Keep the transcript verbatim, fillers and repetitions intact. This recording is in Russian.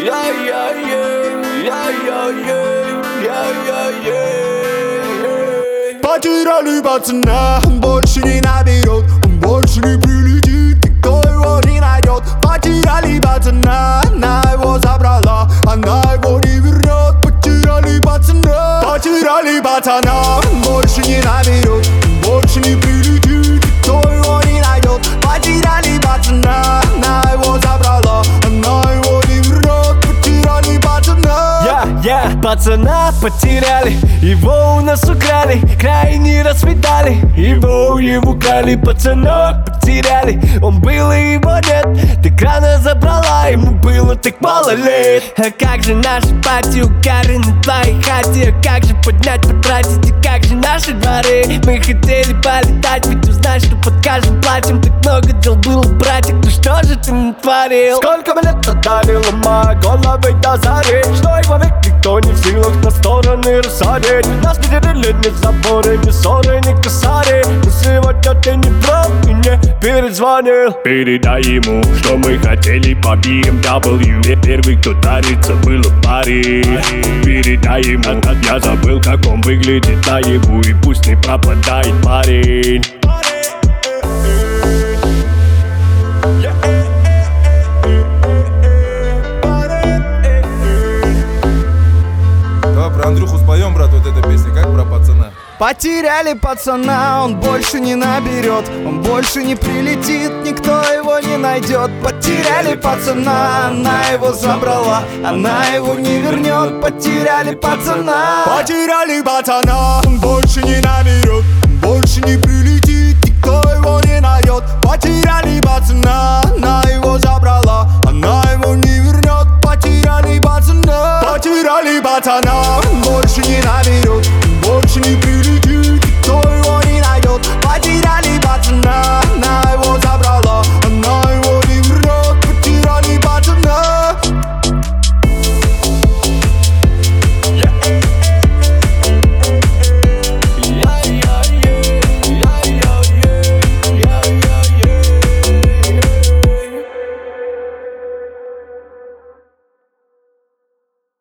Потеряли пацана, он больше не наберет, он больше не прилетит, никто его не найдет. Потеряли пацана, она его забрала, она его не вернет. Потеряли пацана, потеряли пацана, он больше не наберет, он больше не прилетит, никто его не найдет. Потеряли пацана, она его забрала, она его не вернет. Потеряли пацана. Я, я, пацана потеряли, его у нас украли, край не расцветали, его ему крали, пацана потеряли, он был и его нет, ты крана забрала, ему было так мало лет. А как же наши пати у Кары на твоей хате, а как же поднять, потратить, и как же наши дворы? Мы хотели полетать, ведь узнать, что под каждым платьем так много дел было, братик, ну что же ты натворил? Сколько мне лет отдали, ломая головы до зари, что его век никто не в силах на стороны рассадить. Нас не делили ни заборы, ни ссоры, ни косари, но сегодня ты не прав и не перезвонил. Передай ему, что мы хотели по би эм дабл ю. Первый, кто дарится, был в паре. Передай ему, я забыл, как он выглядит наяву, и пусть не пропадает парень. Про Андрюху споем, брат, вот эта песня, как про пацана. Потеряли пацана, он больше не наберет, он больше не прилетит, никто его не найдет. Потеряли пацана, она его забрала, она его не вернет. Потеряли пацана, потеряли пацана, он больше не наберет, он больше не прилетит, никто его не найдет. Потеряли пацана, она его забрала, она его не вернет. Потеряли пацана, потеряли пацана, он больше не найдет.